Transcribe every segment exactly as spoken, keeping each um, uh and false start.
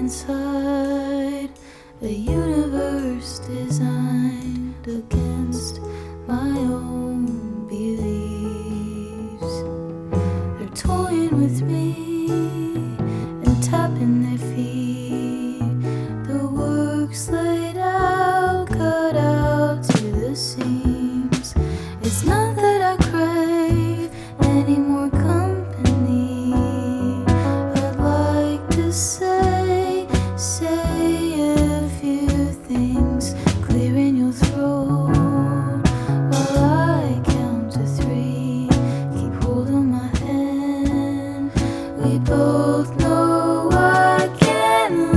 inside a universe designed against my own beliefs. They're toying with me and tapping their feet. The work's laid out, cut out to the seams. It's not that I crave any more company. I'd like to say, say a few things, clearing your throat while I count to three. Keep hold of my hand. We both know I can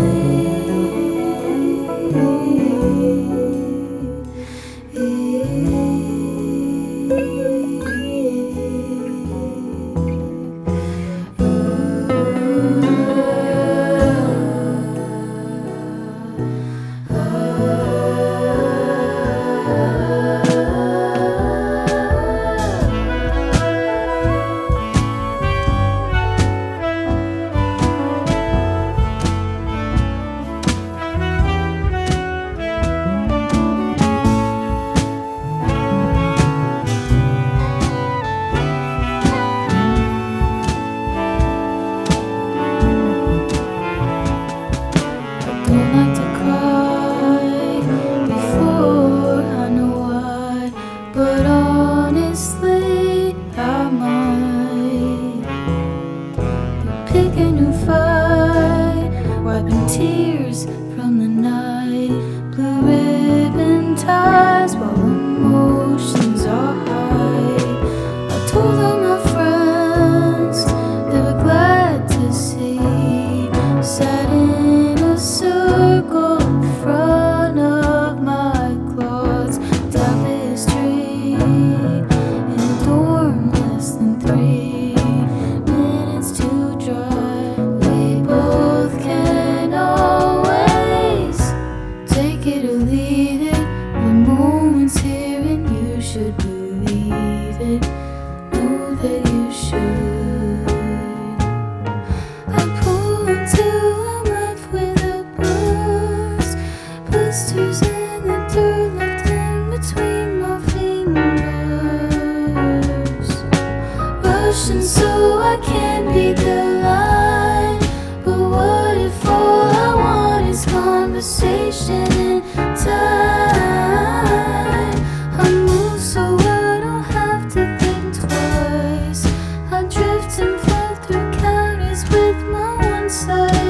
but honestly, I might pick a new fight, wiping tears from the night, blue ribbon ties while emotions are high. I told all my friends they were glad to see, sat in a circle in front of my closet's tapestry. In a dorm less than three minutes to drive. We both can always take it or leave it. The moment's here and you should believe it. Know that you should. I pull until I'm left with a burst, blisters in the dirt left in between my fingers. Rushing so I can't beat the line. But what if all I want is conversation and time? I move so I don't have to think twice. I drift and float through counties with my one side.